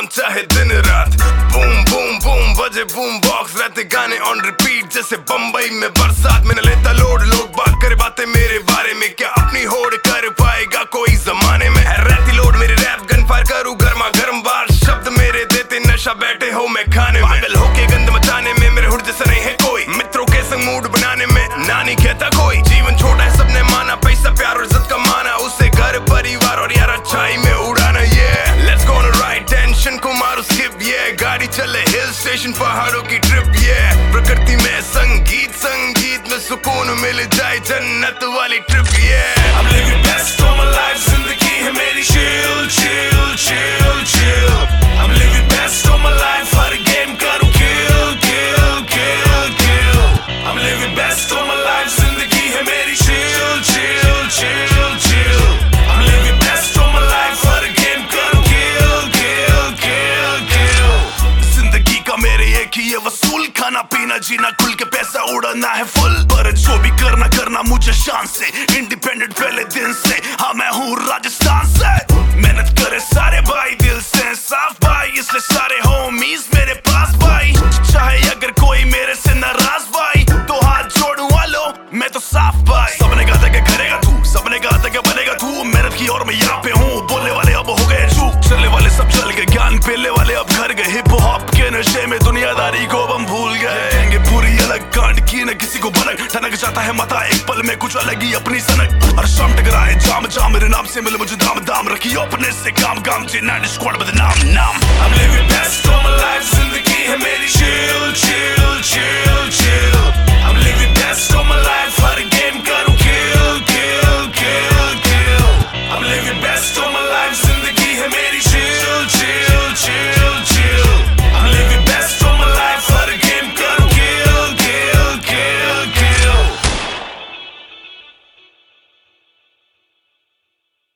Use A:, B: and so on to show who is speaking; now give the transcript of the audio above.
A: काम चाहे दिन रात। बूम बूम बूम बजे बूम बॉक्स, रहते गाने ऑन रिपीट जैसे बम्बई में बरसात। मैंने लेता लोड, लोग बात करे बातें मेरे बारे में, क्या अपनी होड़ कर पाएगा कोई जमाने में। है रहती लोड मेरे रैप गन फायर करूं गर्मा गर्म बार, शब्द मेरे देते नशा बैठे हो मैं खाने में। पागल होके गंद मचाने में मेरे हुड जैसा नहीं है कोई, मित्रों के संग मूड बनाने में ना नहीं कहता कोई। जीवन छोटा है सबने माना, पैसा प्यार और इज्जत का माना, उसे घर परिवार और यार अच्छाई में उड़ाना। Let's go on a ride, tension को मारो स्किप, गाड़ी चले हिल स्टेशन पहाड़ों की ट्रिप। प्रकृति में संगीत, संगीत में सुकून मिल जाए, जन्नत वाली trip. I'm living best of my life, जिंदगी है मेरी chill chill chill chill। I'm living best of my life, हर गेम करूं kill kill kill kill। I'm living best of my life, जिंदगी है मेरी chill chill chill chill। I'm living best of my life, हर game करूं kill kill kill kill। जिंदगी का मेरे एक ही है वसूल, खाना पीना जीना खुल के, पैसा उड़ाना है फुल। पर जो भी करना करना मुझे शान से, इंडिपेंडेंट पहले दिन से। हाँ मैं हूँ राजस्थान से, मेहनत करे सारे भाई दिल से साफ भाई, इसलिए सारे होमीज मेरे पास भाई। चाहे अगर कोई मेरे से नाराज भाई, तो हाथ जोड़ू वालो मैं तो साफ भाई। सबने कहा था क्या करेगा तू, सबने कहा था क्या बनेगा तू, मेहनत की और मैं यहाँ पे हूँ। बोलने वाले अब हो गए चूप, चलने वाले सब चल गए, ज्ञान पेलने वाले अब घर गए। हिप हॉप के नशे में दुनियादारी को हम भूल गए। पूरी अलग कांड की न किसी को भनक, ठनक जाता है मता एक पल में, कुछ अलग ही अपनी सनक। हर शाम टकराए जाम जाम, मेरे नाम से मिले मुझे दाम दाम, रखियो अपने से काम काम, G9 स्क्वाड बदनाम नाम। I'm living best of my life,